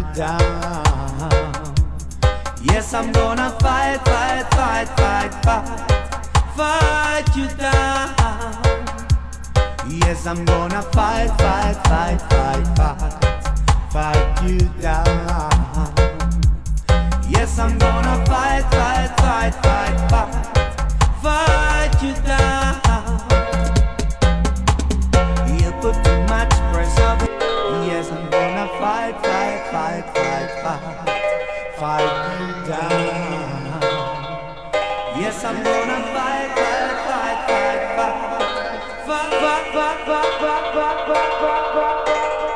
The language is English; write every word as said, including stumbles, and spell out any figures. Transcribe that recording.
down. Yes, I'm gonna fight, fight, fight, fight, fight, fight you down. Yes, I'm gonna fight, fight, fight, fight, fight, fight you down. Yes, I'm gonna fight, fight, fight, fight, fight, fight you down. You put too much pressure. Yes, I'm gonna fight, fight, fight, fight, fight, fight you down. Yes, I'm gonna fight, fight, fight, fight, fight, fight, fight, fight, fight, fight, fight, fight, fight, fight.